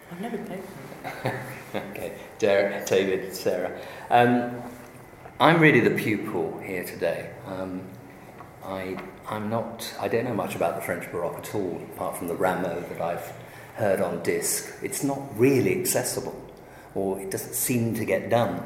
I've never played them. Okay, David, Sarah. I'm really the pupil here today. I don't know much about the French Baroque at all, apart from the Rameau that I've heard on disc. It's not really accessible, or it doesn't seem to get done.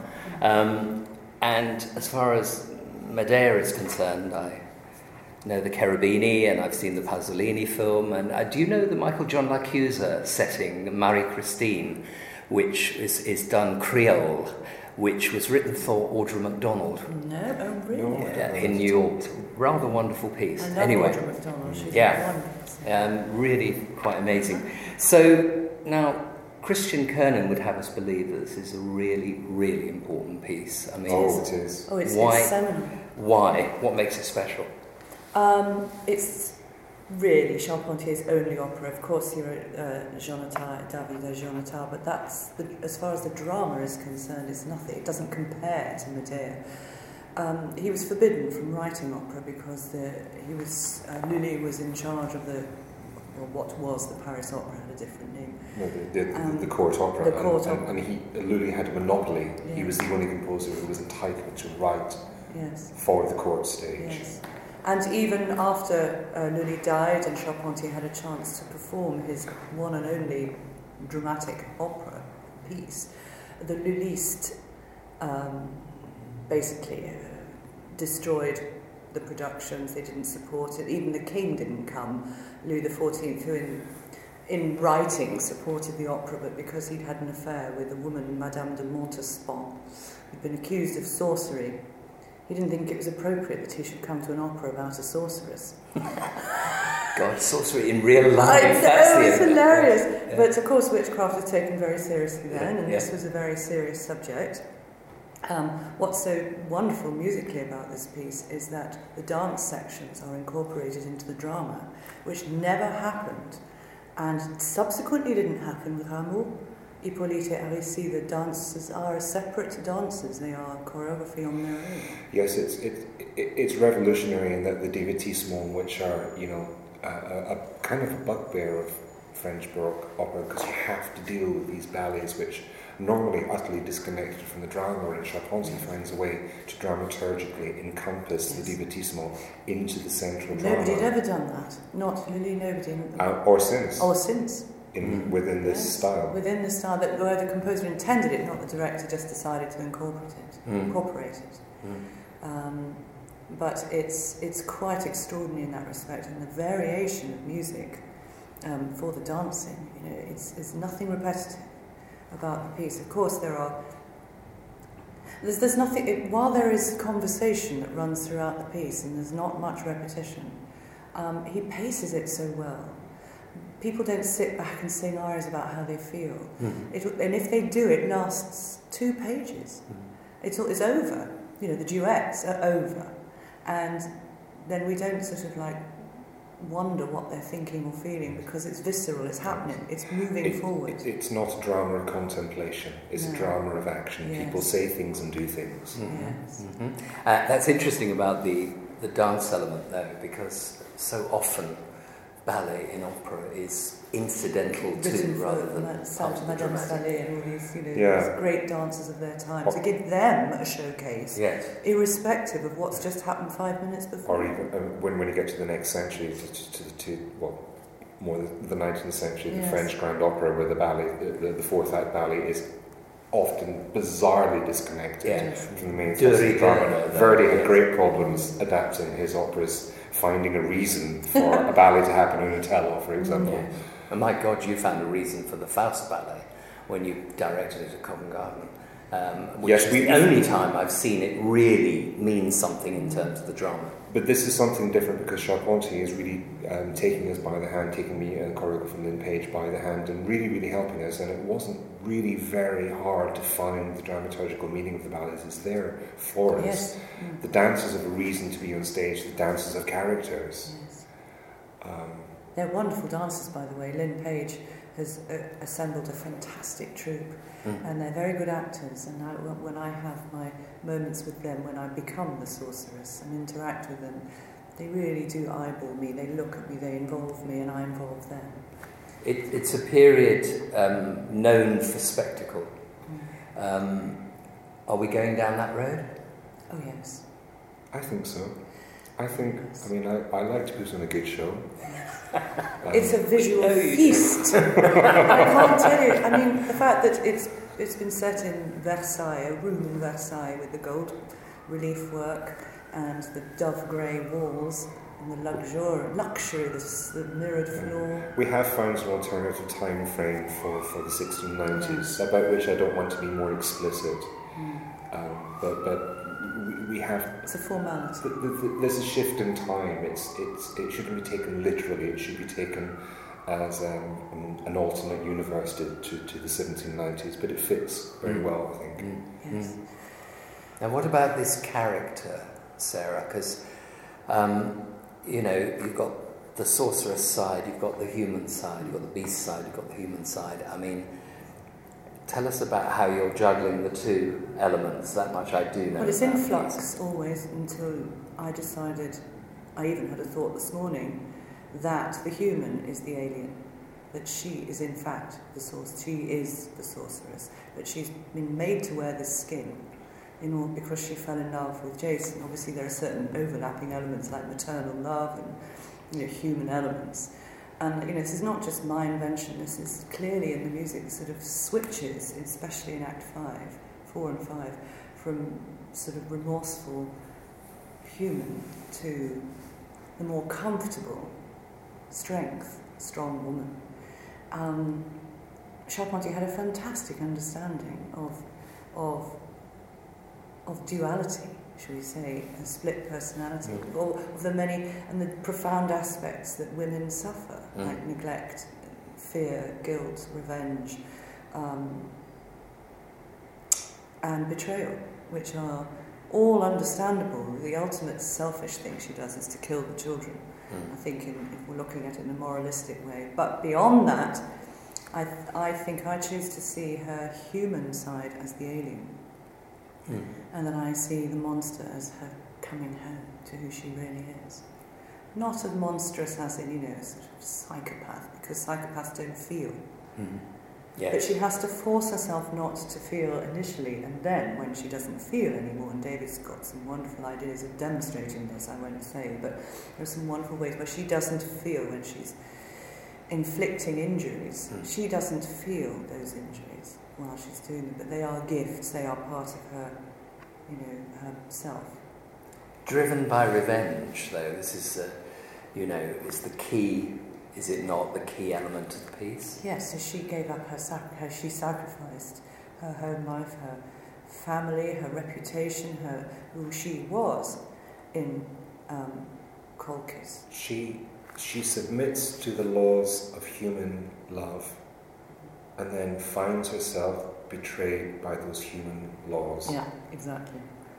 And as far as Medea is concerned, I know the Cherubini, and I've seen the Pasolini film, and do you know the Michael John Lacusa setting, Marie Christine, which is done Creole, which was written for Audra McDonald. No, oh really? Yeah, in New York. Rather wonderful piece. I love anyway, Audra McDonald. She's yeah, really quite amazing. So now, Christian Kernan would have us believe that this is a really, really important piece. I mean, it is. Oh, it's seminal. Why? What makes it special? It's really Charpentier's only opera. Of course, he wrote Jonathan, David Jonathan, but that's as far as the drama is concerned, it's nothing. It doesn't compare to Medea. He was forbidden from writing opera because Lully was in charge of what was the Paris Opera, had a different name. No, the court opera. The court opera. And Lully had a monopoly. Yeah. He was the only composer who was entitled to write for the court stage. Yes. And even after Lully died and Charpentier had a chance to perform his one and only dramatic opera piece, the Lullists basically destroyed the productions. They didn't support it. Even the king didn't come. Louis XIV, who in writing supported the opera, but because he'd had an affair with a woman, Madame de Montespan, who'd been accused of sorcery, he didn't think it was appropriate that he should come to an opera about a sorceress. God, sorcery in real life. I know, it's hilarious. Yeah. But of course, witchcraft was taken very seriously then, and this was a very serious subject. What's so wonderful musically about this piece is that the dance sections are incorporated into the drama, which never happened, and subsequently didn't happen with Rameau. Hippolyte et Aricie, the dances are separate dances, they are choreography on their own. Yes, it's revolutionary in that the divertissements, which are, a kind of a bugbear of French Baroque opera, because you have to deal with these ballets which normally utterly disconnected from the drama, and Charpentier finds a way to dramaturgically encompass the divertissement into the central drama. Nobody had ever done that. Not really nobody. Or since. Or since. Within this style. Within the style that where the composer intended it, not the director just decided to incorporate it. But it's quite extraordinary in that respect, and the variation of music for the dancing, it's nothing repetitive about the piece. Of course, there's nothing. While there is conversation that runs throughout the piece, and there's not much repetition, he paces it so well. People don't sit back and sing arias about how they feel. And if they do, it lasts 2 pages. It's over. The duets are over. And then we don't sort of wonder what they're thinking or feeling, because it's visceral, it's happening, it's moving forward. It's not a drama of contemplation, it's a drama of action. Yes. People say things and do things. Yes. That's interesting about the dance element though, because so often ballet in opera is incidental to, rather than Madame Salé and all these, great dancers of their time, to give them a showcase, irrespective of what's just happened 5 minutes before. Or even when you get to the next century, more the 19th century, the French Grand Opera, where the ballet, the fourth act ballet is often bizarrely disconnected from the main thrust of the drama. Verdi had great problems adapting his operas, finding a reason for a ballet to happen in a Otello, for example. And my God, you found a reason for the Faust ballet when you directed it at Covent Garden. Which is the only time I've seen it really mean something in terms of the drama. But this is something different, because Charpentier is really taking us by the hand, taking me and choreographer Lynn Page by the hand, and really, really helping us. And it wasn't really very hard to find the dramaturgical meaning of the ballets. It's there for us. Yes. The dancers have a reason to be on stage. The dancers have characters. Yes. They're wonderful dancers, by the way. Lynn Page has assembled a fantastic troupe, and they're very good actors. And when I have my moments with them, when I become the sorceress and interact with them, they really do eyeball me. They look at me, they involve me, and I involve them. It's a period known for spectacle. Are we going down that road? Oh yes. I think so. I like to put on a good show. It's a visual feast. I can't tell you. I mean, the fact that it's been set in Versailles, a room in Versailles with the gold relief work and the dove grey walls and the luxury, the mirrored floor. We have found an alternative time frame for the 1690s, about which I don't want to be more explicit. But we have. It's a formality. There's a shift in time. It shouldn't be taken literally. It should be taken as an alternate universe to the 1790s. But it fits very well, I think. Yes. Now, what about this character, Sarah? Because you've got the sorceress side, you've got the human side, you've got the beast side, you've got the human side. I mean, tell us about how you're juggling the two elements. That much I do know. Well, it's in flux always until I decided, I even had a thought this morning, that the human is the alien, that she is in fact the source. She is the sorceress, but she's been made to wear this skin because she fell in love with Jason. Obviously there are certain overlapping elements like maternal love and human elements. And this is not just my invention, this is clearly in the music sort of switches, especially in Act 4 and 5, from sort of remorseful human to the more comfortable strong woman. Charpentier had a fantastic understanding of duality, shall we say, a split personality, of the many and the profound aspects that women suffer, like neglect, fear, guilt, revenge, and betrayal, which are all understandable. The ultimate selfish thing she does is to kill the children, I think, if we're looking at it in a moralistic way. But beyond that, I think I choose to see her human side as the alien. And then I see the monster as her coming home to who she really is. Not as monstrous as in, a sort of psychopath, because psychopaths don't feel. Yes. But she has to force herself not to feel initially, and then when she doesn't feel anymore, and David's got some wonderful ideas of demonstrating this, I won't say, but there are some wonderful ways where she doesn't feel when she's inflicting injuries. She doesn't feel those injuries while she's doing them, but they are gifts, they are part of her, herself. Driven by revenge, though, this is, is the key, is it not the key element of the piece? Yes, so she gave up she sacrificed her home life, her family, her reputation, who she was in Colchis. She submits to the laws of human love, and then finds herself betrayed by those human laws. Yeah, exactly.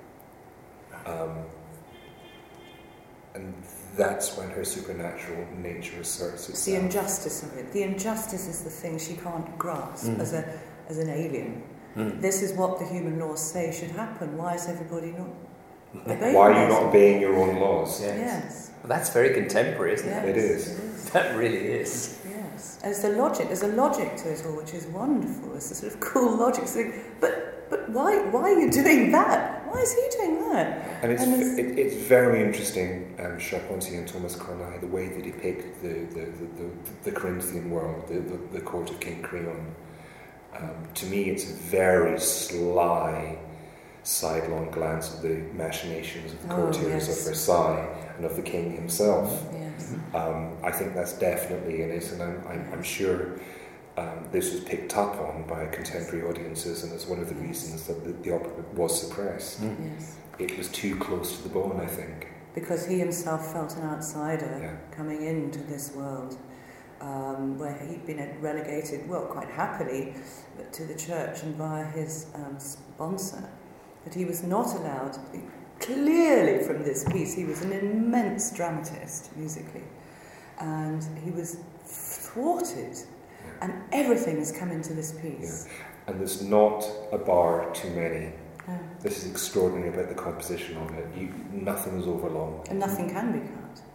And that's when her supernatural nature asserts itself. It's the injustice of it. The injustice is the thing she can't grasp as an alien. This is what the human laws say should happen. Why is everybody not obeying? Why are you not obeying your own laws? Yes. Well, that's very contemporary, isn't it? It is. That really is. Yes. And there's a logic to it all, which is wonderful. It's a sort of cool logic. So, but why are you doing that? Why is he doing that? And it's very interesting, Charpentier and Thomas Corneille, the way they depict the Corinthian world, the court of King Creon. To me, it's a very sly, sidelong glance at the machinations of the courtiers of Versailles and of the king himself. Yes. I think that's definitely in it, and I'm sure this was picked up on by contemporary audiences, and it's one of the reasons that the opera was suppressed. Yes. It was too close to the bone, I think. Because he himself felt an outsider coming into this world, where he'd been relegated, quite happily, to the church and via his sponsor. But he was not allowed, clearly from this piece, he was an immense dramatist, musically. And he was thwarted. And everything has come into this piece. Yeah. And there's not a bar too many. No. This is extraordinary about the composition of it. Nothing is overlong. And nothing can be cut.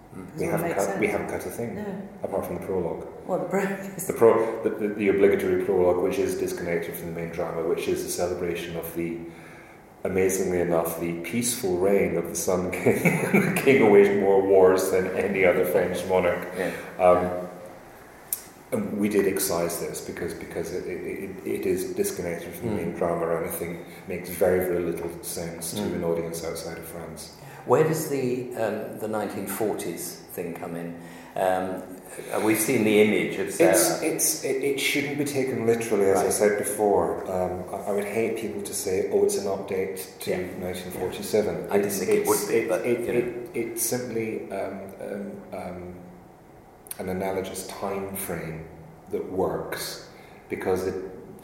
We haven't cut a thing, apart from the prologue. Well, the prologue is... The obligatory prologue, which is disconnected from the main drama, which is a celebration of amazingly enough, the peaceful reign of the Sun King, the king who waged more wars than any other French monarch. Yeah. And we did excise this because it is disconnected from the main drama, and I think makes very, very little sense to an audience outside of France. Where does the 1940s thing come in? We've seen the image of Sarah. It shouldn't be taken literally, as I said before. I would hate people to say, "Oh, it's an update to 1947." I didn't think it would be, but it's simply an analogous time frame that works, because it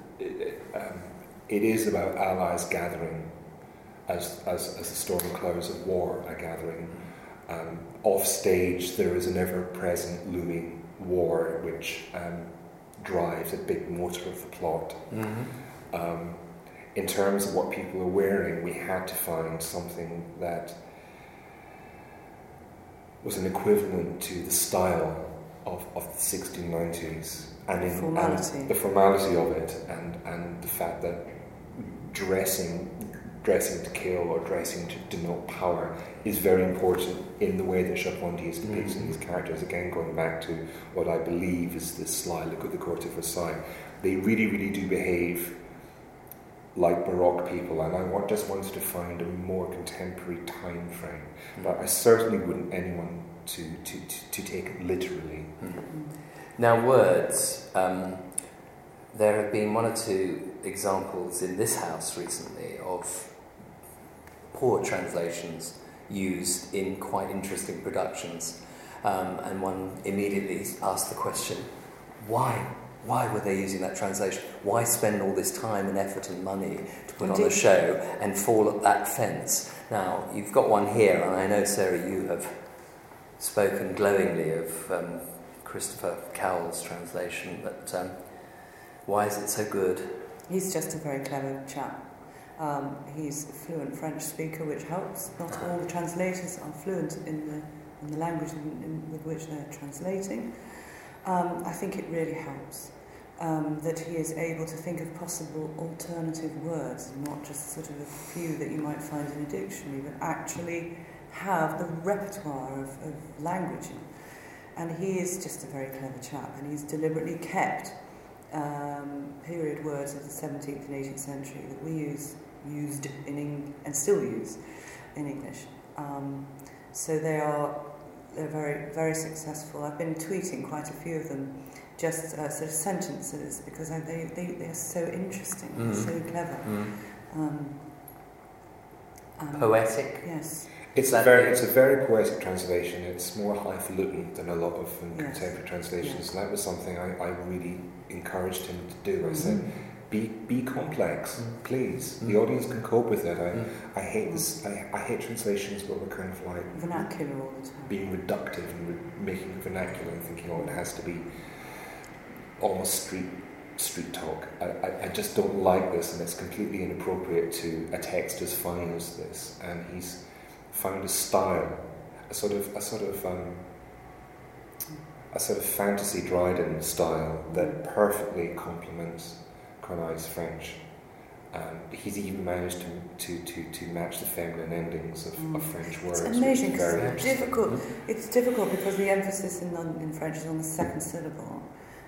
is about allies gathering as the storm clouds of war are gathering. Off stage, there is an ever-present looming war which drives a big motor of the plot. Mm-hmm. In terms of what people are wearing, we had to find something that was an equivalent to the style of the 1690s, and the formality of it, and the fact that dressing to kill or dressing to denote power is very important in the way that Charpentier is depicting these characters. Again, going back to what I believe is this sly look at the court of Versailles, they really, really do behave like Baroque people, and I just wanted to find a more contemporary time frame. But I certainly wouldn't anyone to take it literally. Now, words. There have been one or two examples in this house recently of poor translations used in quite interesting productions, and one immediately asked the question, why? Why were they using that translation? Why spend all this time and effort and money to put on a show and fall at that fence? Now, you've got one here, and I know, Sarah, you have spoken glowingly of Christopher Cowell's translation, but why is it so good? He's just a very clever chap. He's a fluent French speaker, which helps. Not all the translators are fluent in the language with which they're translating. I think it really helps that he is able to think of possible alternative words, not just sort of a few that you might find in a dictionary, but actually have the repertoire of language. And he is just a very clever chap, and he's deliberately kept period words of the 17th and 18th century that we used and still use in English. So they're very, very successful. I've been tweeting quite a few of them, just sort of sentences, because they're so interesting, so clever. Poetic? Yes. It's a very poetic translation. It's more highfalutin than a lot of contemporary translations. Yes. And that was something I really encouraged him to do. I said, be complex, please. The audience can cope with it. I hate this. I hate translations where we're kind of like vernacular all the time, being reductive and making vernacular and thinking, oh, it has to be almost street talk. I just don't like this, and it's completely inappropriate to a text as fine as this. And he's found a style, a sort of fantasy Dryden style that perfectly complements Corneille's French. He's even managed to match the feminine endings of French words. It's amazing. It's difficult. It's difficult because the emphasis in French is on the second syllable,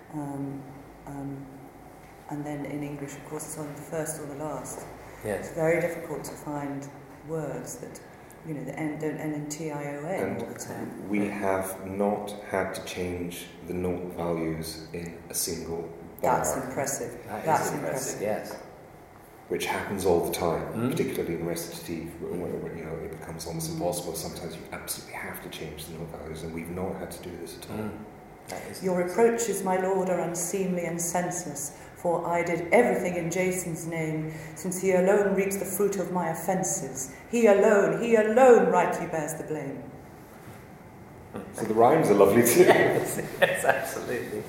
and then in English, of course, it's on the first or the last. Yes. It's very difficult to find words that, that don't end in T-I-O-N all the time. We have not had to change the note values in a single bar. That's impressive. That's impressive. Yes. Which happens all the time, particularly in recitative, where it becomes almost impossible. Sometimes you absolutely have to change the note values, and we've not had to do this at all. Your reproaches, my lord, are unseemly and senseless, for I did everything in Jason's name, since he alone reaps the fruit of my offences. He alone rightly bears the blame. So the rhymes are lovely too. Yes, absolutely.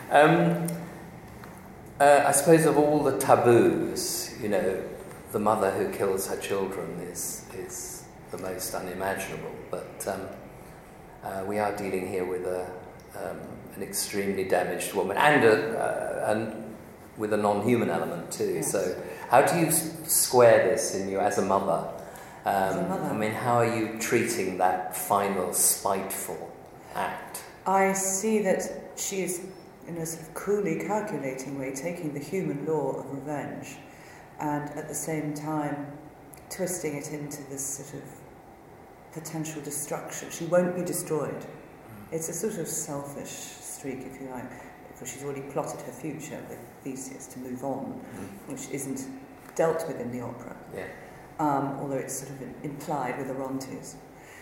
I suppose of all the taboos, the mother who kills her children is the most unimaginable. But we are dealing here with an extremely damaged woman and with a non-human element too. Yes. So how do you square this in you as a mother? As a mother? I mean, how are you treating that final spiteful act? I see that she is, in a sort of coolly calculating way, taking the human law of revenge and at the same time twisting it into this sort of potential destruction. She won't be destroyed. It's a sort of selfish streak, if you like, because she's already plotted her future with Theseus to move on, which isn't dealt with in the opera, although it's sort of implied with Orontes.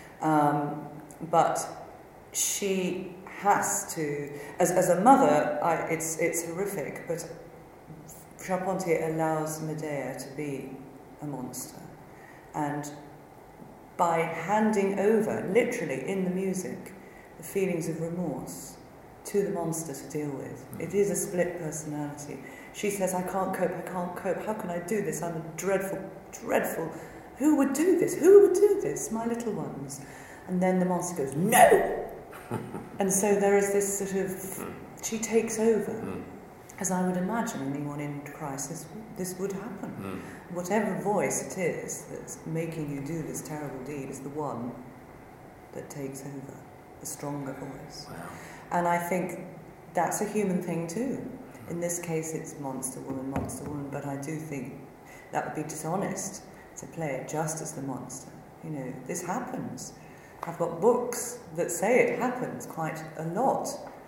But she has to, as a mother, it's horrific, but Charpentier allows Medea to be a monster. And by handing over, literally in the music, the feelings of remorse to the monster to deal with. It is a split personality. She says, I can't cope, how can I do this? I'm a dreadful, who would do this? My little ones. And then the monster goes, no! And so there is this sort of, she takes over. As I would imagine anyone in crisis, this would happen. Whatever voice it is that's making you do this terrible deed is the one that takes over, the stronger voice. Wow. And I think that's a human thing too. In this case, it's monster woman, but I do think that would be dishonest to play it just as the monster. You know, this happens. I've got books that say it happens quite a lot.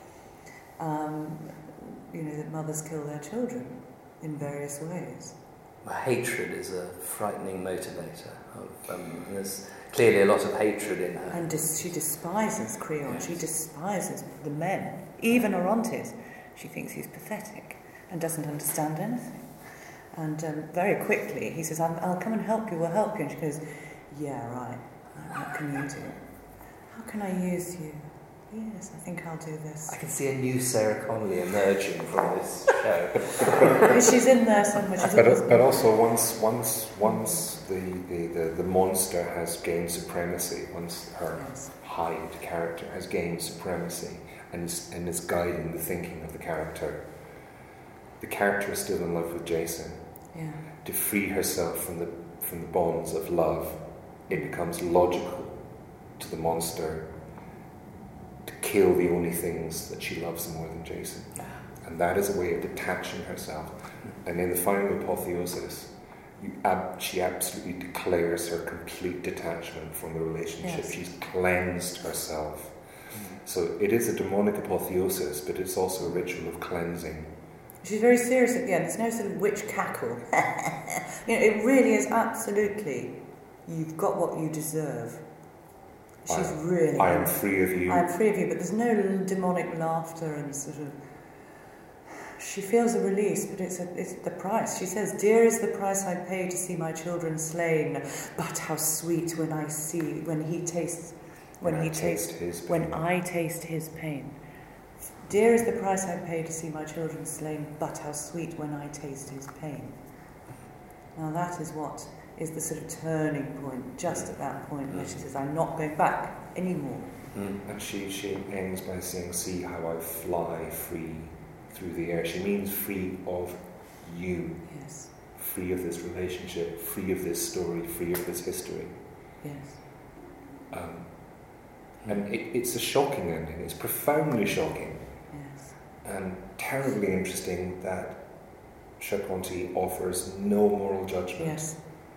You know, that mothers kill their children in various ways. Hatred is a frightening motivator. There's clearly a lot of hatred in her. And she despises Creon. Yes. She despises the men. Even Orontes. She thinks he's pathetic and doesn't understand anything. And very quickly he says, I'll come and help you, we'll help you. And she goes, yeah, right. What can you do? How can I use you? Yes, I think I'll do this. I can see a new Sarah Connolly emerging from this show. She's in there somewhere. But also once the monster has gained supremacy, once her Hyde character has gained supremacy and is guiding the thinking of the character is still in love with Jason. Yeah. To free herself from the bonds of love, it becomes logical to the monster to kill the only things that she loves more than Jason. And that is a way of detaching herself. And in the final apotheosis, she absolutely declares her complete detachment from the relationship. Yes. She's cleansed herself. So it is a demonic apotheosis, but it's also a ritual of cleansing. She's very serious at the end. There's no sort of witch cackle. You know, it really is absolutely, you've got what you deserve. She's really... I am free of you. I am free of you, but there's no demonic laughter and sort of... She feels a release, but it's the price. She says, dear is the price I pay to see my children slain, but how sweet when I taste his pain. Dear is the price I pay to see my children slain, but how sweet when I taste his pain. Now that is what is the sort of turning point, just at that point where she says, I'm not going back anymore. And she ends by saying, see how I fly free through the air. She means free of you. Yes. Free of this relationship, free of this story, free of this history. Yes. And it's a shocking ending. It's profoundly shocking. Yes. And terribly interesting that Charpentier offers no moral judgment. Yes.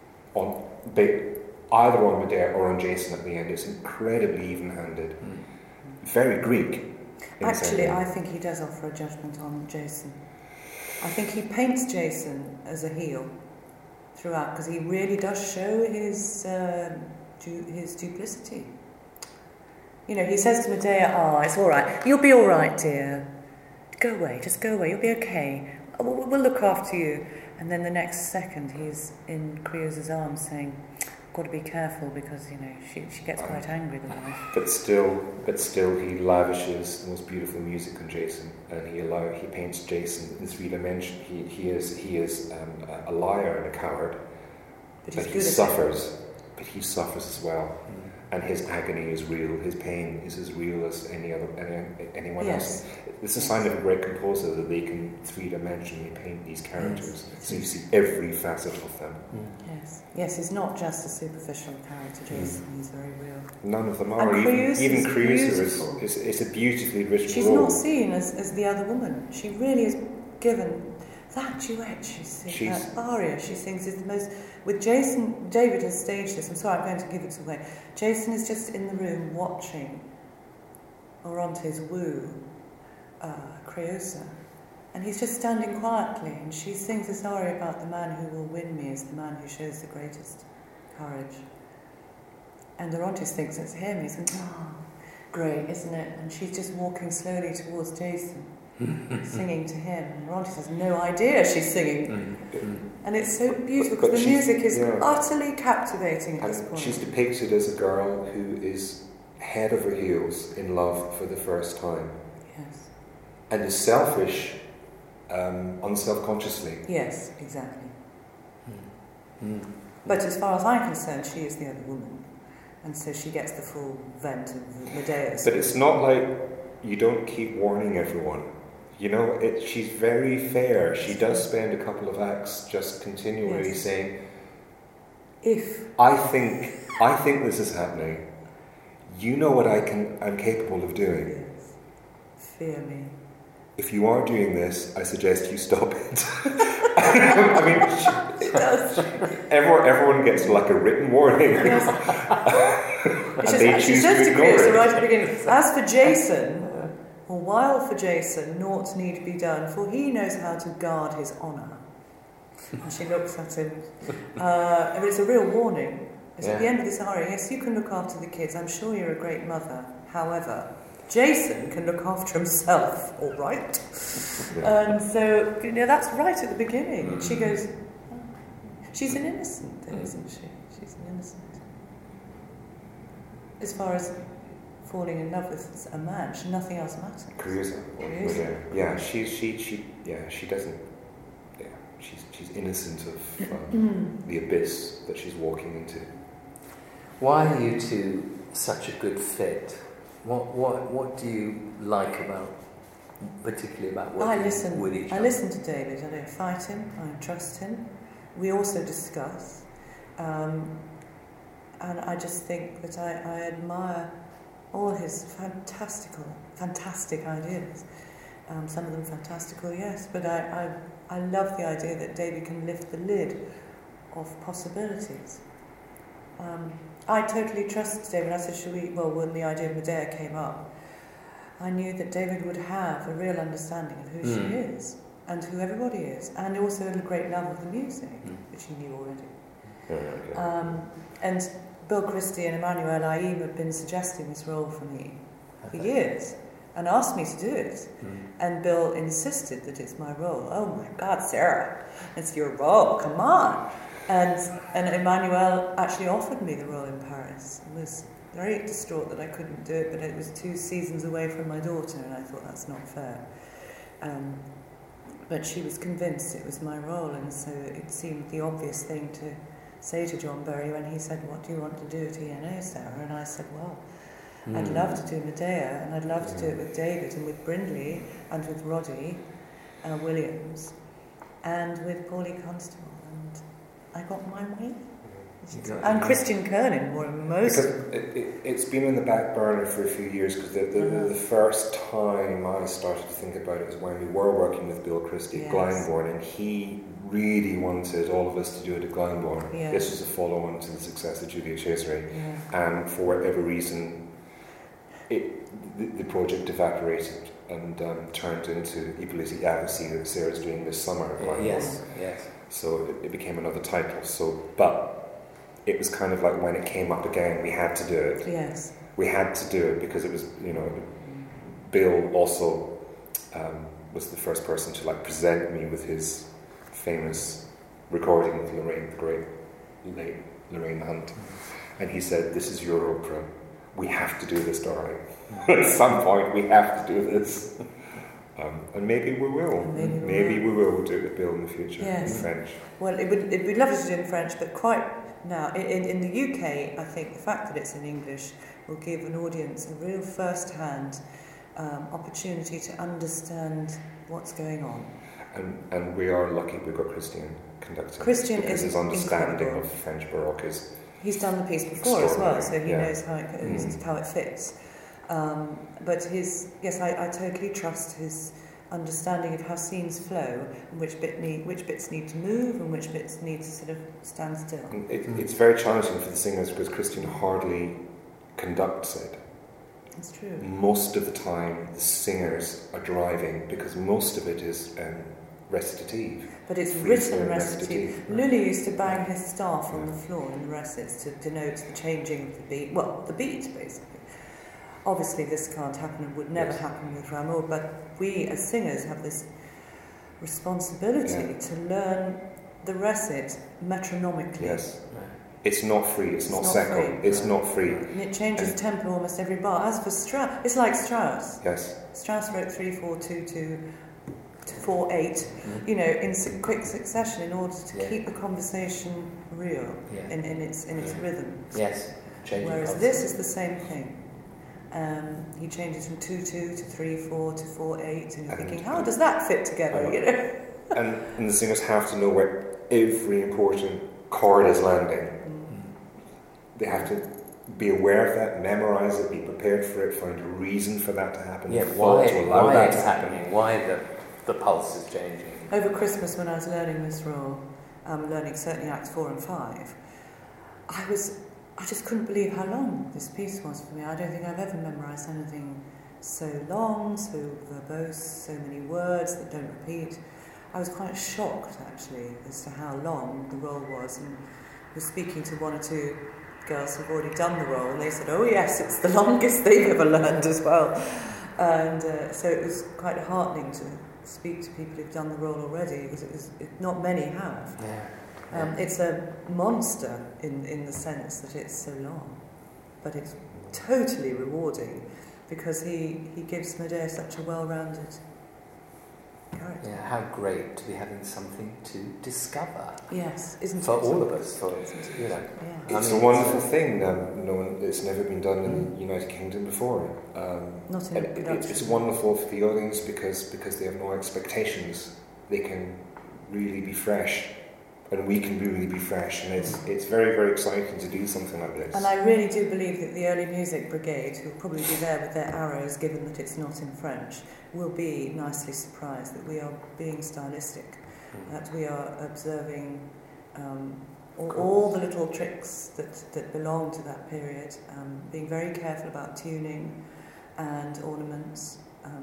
Either on Medea or on Jason at the end. It's incredibly even-handed. Very Greek. Actually, I think he does offer a judgment on Jason. I think he paints Jason as a heel throughout, because he really does show his duplicity. You know, he says to Medea, it's all right. You'll be all right, dear. Go away, just go away. You'll be okay. We'll look after you. And then the next second, he's in Creosa's arms saying, got to be careful because, you know, she gets quite angry, the wife. But still he lavishes the most beautiful music on Jason, and he paints Jason, as Rita mentioned, he is a liar and a coward, but he suffers as well. and his agony is real, his pain is as real as anyone else. It's a sign of a great composer that they can three-dimensionally paint these characters, so you see every facet of them. Yes, he's not just a superficial character, Jason, he's very real. None of them are. Even Creusa is a beautifully written She's role. not seen as the other woman. She really is given that duet she sings, that aria she sings is the most... With Jason, David has staged this. I'm sorry, I'm going to give it away. Jason is just in the room watching Orontes woo Creusa. And he's just standing quietly, and she sings this aria about the man who will win me is the man who shows the greatest courage. And Orontes thinks it's him. He's going, oh, great, isn't it? And she's just walking slowly towards Jason, singing to him. And Orontes has no idea she's singing. And it's so beautiful because the music is utterly captivating at this point. She's depicted as a girl who is head over heels in love for the first time. Yes. And is selfish, unselfconsciously. Yes, exactly. But as far as I'm concerned, she is the other woman. And so she gets the full vent of Medea's. But it's not like you don't keep warning everyone. You know, she's very fair. She does spend a couple of acts just continually saying, I think this is happening. You know what I'm capable of doing. Yes. Fear me. If you are doing this, I suggest you stop it. I mean, she does. Everyone gets like a written warning. Yes. And she says to Creusa right at the beginning, as for Jason, or while for Jason, naught need be done, for he knows how to guard his honour. And she looks at him. But it's a real warning. It's at the end of this aria, yes, you can look after the kids. I'm sure you're a great mother. However, Jason can look after himself, all right? And so, that's right at the beginning. And she goes, she's an innocent, then, isn't she? She's an innocent. As far as falling in love with a man, nothing else matters. Creusa. She doesn't. Yeah, she's innocent of the abyss that she's walking into. Why are you two such a good fit? What do you like particularly about working with each other? I listen to David. I don't fight him. I trust him. We also discuss, and I just think that I admire all his fantastic ideas. Some of them fantastical, yes, but I love the idea that David can lift the lid of possibilities. I totally trust David. I said, when the idea of Medea came up, I knew that David would have a real understanding of who she is and who everybody is, and also a great love of the music, which he knew already. And Bill Christie and Emmanuel Aim had been suggesting this role for me for years and asked me to do it. And Bill insisted that it's my role. Oh my God, Sarah, it's your role, come on. And Emmanuel actually offered me the role in Paris. I was very distraught that I couldn't do it, but it was 2 seasons away from my daughter, and I thought that's not fair. But she was convinced it was my role, and so it seemed the obvious thing to say to John Berry when he said, what do you want to do at ENO, Sarah? And I said, well, I'd love to do Medea, and I'd love to do it with David and with Brindley and with Roddy Williams and with Paulie Constable. And I got my way. And Christian Kernin, most. It's been in the back burner for a few years because the first time I started to think about it was when we were working with Bill Christie at Glyndebourne, and he really wanted all of us to do it at Glyndebourne. Yes. This was a follow-on to the success of Julia Cesare, and for whatever reason, the project evaporated and turned into I Polizzi Avasi that Sarah's doing this summer at Glyndebourne. Yes. So it became another title. But it was kind of like when it came up again, we had to do it. Yes. We had to do it because it was, Bill also was the first person to present me with his famous recording with Lorraine, the great late Lorraine Hunt. And he said, this is your opera. We have to do this, darling. At some point, we have to do this. And maybe we will. Maybe we will do it with Bill in the future in French. Well, we'd love to do it in French, but quite Now, in the UK, I think the fact that it's in English will give an audience a real first-hand opportunity to understand what's going on. And we are lucky we've got Christian conducting. Christian because is his understanding incredible. of French Baroque is... He's done the piece before as well, so he yeah. knows how it fits. But I totally trust his understanding of how scenes flow and which bits need to move and which bits need to sort of stand still. It's very challenging for the singers because Christian hardly conducts it. That's true. Most of the time the singers are driving because most of it is recitative. But it's Free written form recitative. Lully used to bang his staff on the floor in the recits to denote the changing of the beat. Well, the beat, basically. Obviously, this can't happen and would never happen with Rameau, but we as singers have this responsibility to learn the recit metronomically. Yes. It's not free, it's not free. It's not free. And it changes tempo almost every bar. As for Strauss, it's like Strauss. Yes. Strauss wrote 3-4-2-2 to 4-8, in quick succession in order to keep the conversation real in its rhythm. Yes. Whereas this is the same thing. He changes from 2-2 to 3-4 to 4-8, and you're thinking, how does that fit together? And the singers have to know where every important chord is landing. They have to be aware of that, memorise it, be prepared for it, find a reason for that to happen. Why it's happening, why the pulse is changing. Over Christmas, when I was learning this role, learning certainly Acts 4 and 5, I just couldn't believe how long this piece was for me. I don't think I've ever memorised anything so long, so verbose, so many words that don't repeat. I was quite shocked, actually, as to how long the role was, and was speaking to one or two girls who've already done the role, and they said, oh yes, it's the longest they've ever learned as well. And so it was quite heartening to speak to people who've done the role already, because not many have. It's a monster in the sense that it's so long, but it's totally rewarding because he gives Medea such a well-rounded character. Yeah, how great to be having something to discover. Yes, isn't for it? all of us, It's a wonderful thing. It's never been done in the United Kingdom before. Not in production. It's wonderful for the audience because they have no expectations. They can really be fresh. And we can really be fresh, and it's very, very exciting to do something like this. And I really do believe that the Early Music Brigade, who will probably be there with their arrows, given that it's not in French, will be nicely surprised that we are being stylistic, that we are observing all the little tricks that belong to that period, being very careful about tuning and ornaments,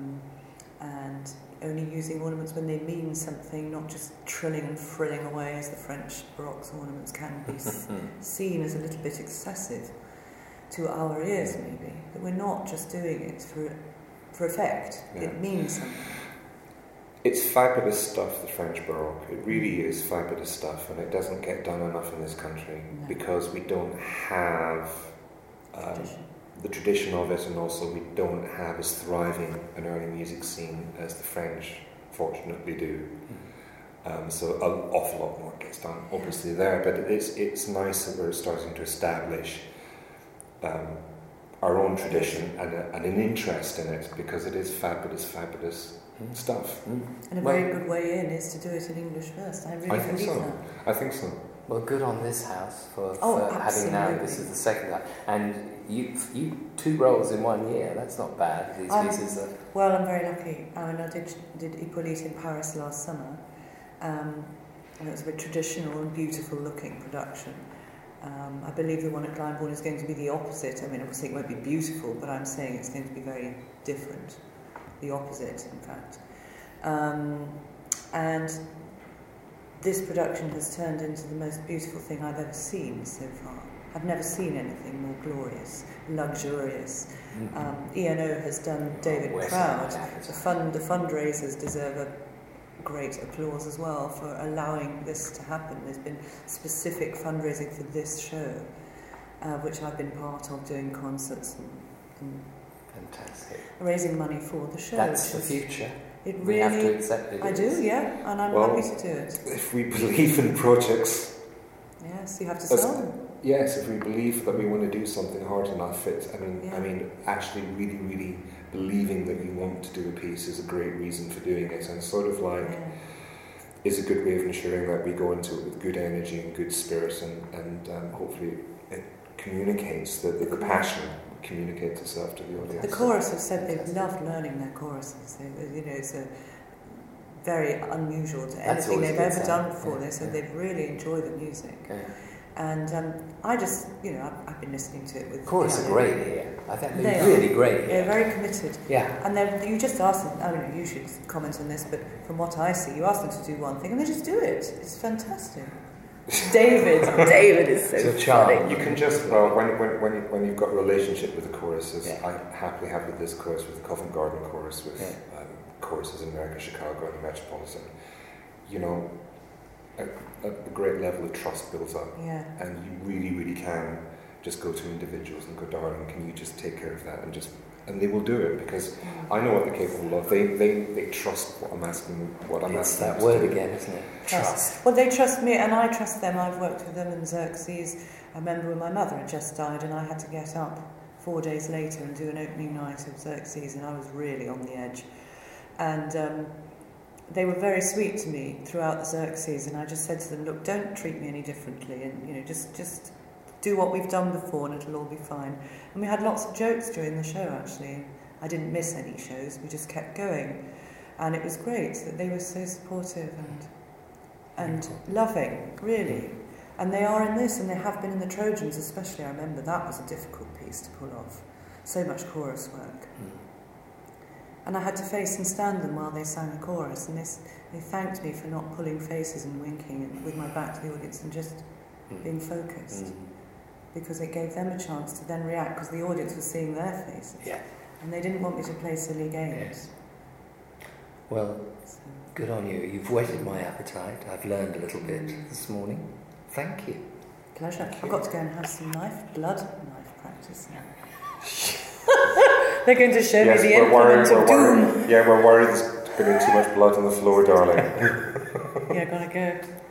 and only using ornaments when they mean something, not just trilling and frilling away as the French Baroque ornaments can be seen as a little bit excessive to our ears, maybe. That we're not just doing it for effect. Yeah. It means something. It's fabulous stuff, the French Baroque. It really is fabulous stuff, and it doesn't get done enough in this country because we don't have the tradition of it, and also we don't have as thriving an early music scene as the French fortunately do. So an awful lot more gets done, obviously, there, but it's nice that we're starting to establish our own tradition and an interest in it, because it is fabulous stuff. And a very good way in is to do it in English first. I think so. Well, good on this house for having now. This is the second time, and you 2 roles in 1 year. That's not bad. These pieces are. Well, I'm very lucky. I mean, I did Hippolyte in Paris last summer, and it was a very traditional and beautiful looking production. I believe the one at Glyndebourne is going to be the opposite. I mean, obviously it won't be beautiful, but I'm saying it's going to be very different. The opposite, in fact. And this production has turned into the most beautiful thing I've ever seen so far. I've never seen anything more glorious, luxurious. E&O has done David proud. The fundraisers deserve a great applause as well for allowing this to happen. There's been specific fundraising for this show, which I've been part of, doing concerts and fantastic. Raising money for the show. That's the future. It really, we have to accept it. I do, yeah, and I'm happy to do it. If we believe in projects Yes, you have to sell them. Yes, if we believe that we want to do something hard enough, I mean, actually really, really believing that you want to do a piece is a great reason for doing it, and sort of like is a good way of ensuring that we go into it with good energy and good spirit, and hopefully it communicates the passion communicates itself to the audience. The chorus have said they've loved learning their choruses. It's a very unusual to anything they've ever done before. They said they've really enjoyed the music. And I just, I've been listening to it with... Chorus are great here. I think they're really great. They're very committed. Yeah. And you just ask them, I mean, you should comment on this, but from what I see, you ask them to do one thing and they just do it. It's fantastic. David is so funny. You can just, when you've got a relationship with the choruses, I happily have with this chorus, with the Covent Garden chorus, with choruses in America, Chicago, and the Metropolitan, a great level of trust builds up, and you really, really can just go to individuals and go, darling, can you just take care of that, and they will do it, because I know what they're capable of. They trust what I'm asking. It's that word again, isn't it? Trust. Well, they trust me, and I trust them. I've worked with them in Xerxes. I remember when my mother had just died, and I had to get up 4 days later and do an opening night of Xerxes, and I was really on the edge, and. They were very sweet to me throughout the Xerxes, and I just said to them, look, don't treat me any differently, and just do what we've done before and it'll all be fine. And we had lots of jokes during the show, actually. I didn't miss any shows, we just kept going. And it was great that they were so supportive and loving, really. And they are in this, and they have been in the Trojans especially. I remember that was a difficult piece to pull off. So much chorus work. And I had to face and stand them while they sang a chorus, and they thanked me for not pulling faces and winking with my back to the audience and just being focused, because it gave them a chance to then react, because the audience was seeing their faces, and they didn't want me to play silly games. Well, good on you. You've whetted my appetite. I've learned a little bit this morning. Thank you. Pleasure. I've got to go and have some blood knife practice now. They're going to show me the implement of doom. We're worried there's going to be too much blood on the floor, darling. Gotta go.